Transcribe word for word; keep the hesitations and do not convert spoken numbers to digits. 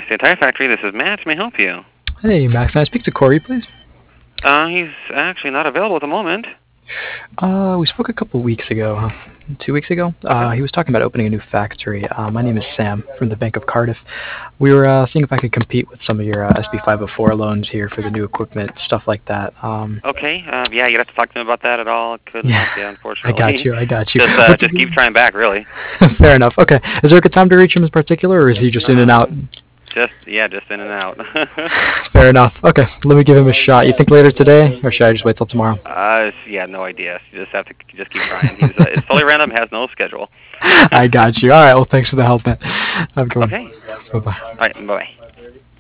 State Tire Factory. This is Matt. May I help you? Hey, Max. Can I speak to Corey, please? Uh, he's actually not available at the moment. Uh, we spoke a couple weeks ago, huh? Two weeks ago. Uh, Okay. he was talking about opening a new factory. Uh, my name is Sam from the Bank of Cardiff. We were uh, seeing if I could compete with some of your uh, S B five oh four loans here for the new equipment, stuff like that. Um, Okay. Uh, yeah, you'd have to talk to him about that at all. Couldn't yeah, help you, I got unfortunately. you. I got you. just, uh, What's just keep trying back, really. Fair enough. Okay. Is there a good time to reach him in particular, or is he just in and out? Um, just, yeah, just in and out. Fair enough. Okay. Let me give him a shot. You think later today, or should I just wait till tomorrow? uh, yeah, no idea. You just have to just keep trying. He's, uh, it's totally random. Has no schedule. I got you. All right. Well, thanks for the help, man. Have a good one. Okay. Bye bye. All right. Bye.